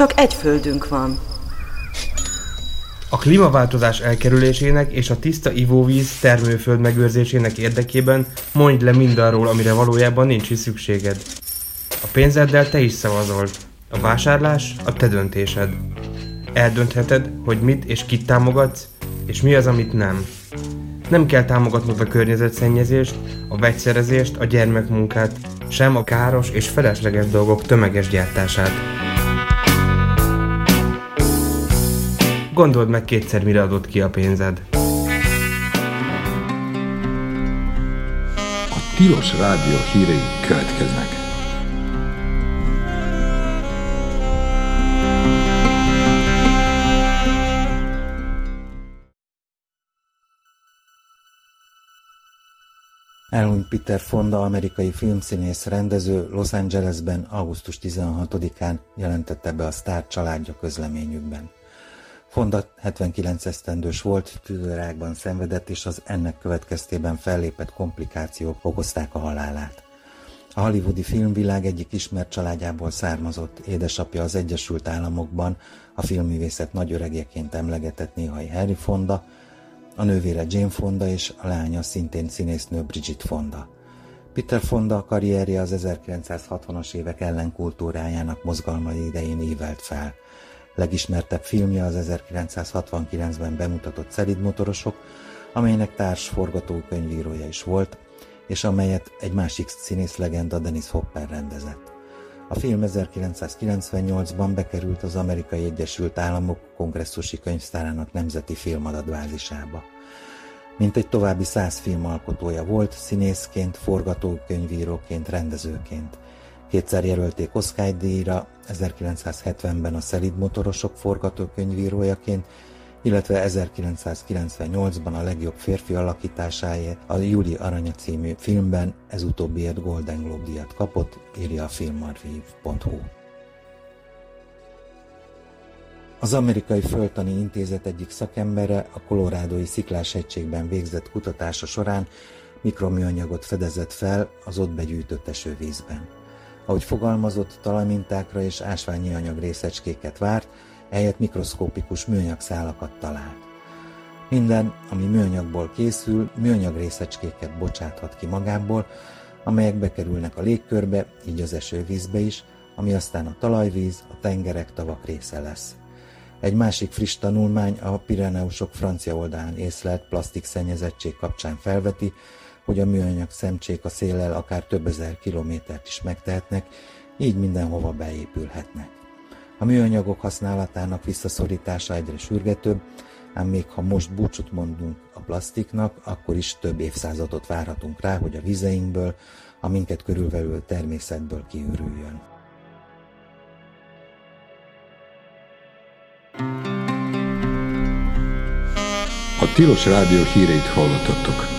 csak egy földünk van. A klímaváltozás elkerülésének és a tiszta ivóvíz termőföld megőrzésének érdekében mondj le mindarról, amire valójában nincs is szükséged. A pénzeddel te is szavazol. A vásárlás a te döntésed. Eldöntheted, hogy mit és kit támogatsz, és mi az, amit nem. Nem kell támogatnod a környezetszennyezést, a vegyszerezést, a gyermekmunkát, sem a káros és felesleges dolgok tömeges gyártását. Gondold meg kétszer, mire adod ki a pénzed. A Tilos Rádió hírei következnek. Elhunyt Peter Fonda, amerikai filmszínész, rendező Los Angelesben augusztus 16-án jelentette be a sztár családja közleményükben. Fonda 79 esztendős volt, tüdőrákban szenvedett, és az ennek következtében fellépett komplikációk okozták a halálát. A hollywoodi filmvilág egyik ismert családjából származott, édesapja az Egyesült Államokban a filmművészet nagyöregjeként emlegetett néhai Harry Fonda, a nővére Jane Fonda és a lánya szintén színésznő Bridget Fonda. Peter Fonda karrierje az 1960-as évek ellenkultúrájának mozgalmai idején ívelt fel. Legismertebb filmje az 1969-ben bemutatott Szelídmotorosok, amelynek társ forgatókönyvírója is volt, és amelyet egy másik színészlegenda Dennis Hopper rendezett. A film 1998-ban bekerült az Amerikai Egyesült Államok kongresszusi könyvtárának nemzeti filmadatbázisába. Mintegy további 100 filmalkotója volt, színészként, forgatókönyvíróként, rendezőként. Kétszer jelölték Oscar-díjra, 1970-ben a Szelídmotorosok forgatókönyvírójaként, illetve 1998-ban a legjobb férfi alakításáért a Júli Aranya című filmben, ez utóbbiért Golden Globe-díjat kapott, írja a filmarchive.hu. Az Amerikai Földtani Intézet egyik szakembere a kolorádói Sziklás-hegységben végzett kutatása során mikroműanyagot fedezett fel az ott begyűjtött esővízben. Ahogy fogalmazott, talajmintákra és ásványi anyag részecskéket várt, ehelyett mikroszkópikus műanyagszálakat talált. Minden, ami műanyagból készül, műanyag részecskéket bocsáthat ki magából, amelyek bekerülnek a légkörbe, így az esővízbe is, ami aztán a talajvíz, a tengerek, tavak része lesz. Egy másik friss tanulmány a Pireneusok francia oldalán észlelt plastikszennyezettség kapcsán felveti, hogy a műanyag szemcsék a széllel akár több ezer kilométert is megtehetnek, így mindenhova beépülhetnek. A műanyagok használatának visszaszorítása egyre sürgetőbb, ám még ha most búcsút mondunk a plasztiknak, akkor is több évszázadot várhatunk rá, hogy a vizeinkből, a minket körülvevő természetből kiürüljön. A Tilos Rádió híreit hallottatok.